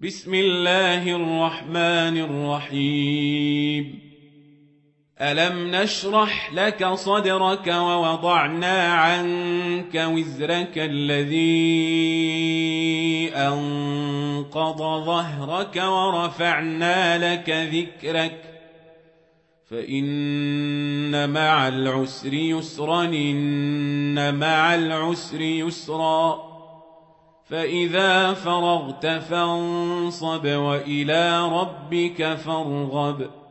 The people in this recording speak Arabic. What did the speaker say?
بسم الله الرحمن الرحيم. ألم نشرح لك صدرك ووضعنا عنك وزرك الذي أنقض ظهرك ورفعنا لك ذكرك فإن مع العسر يسرا إن مع العسر يسرا فإذا فرغت فانصب وإلى ربك فارغب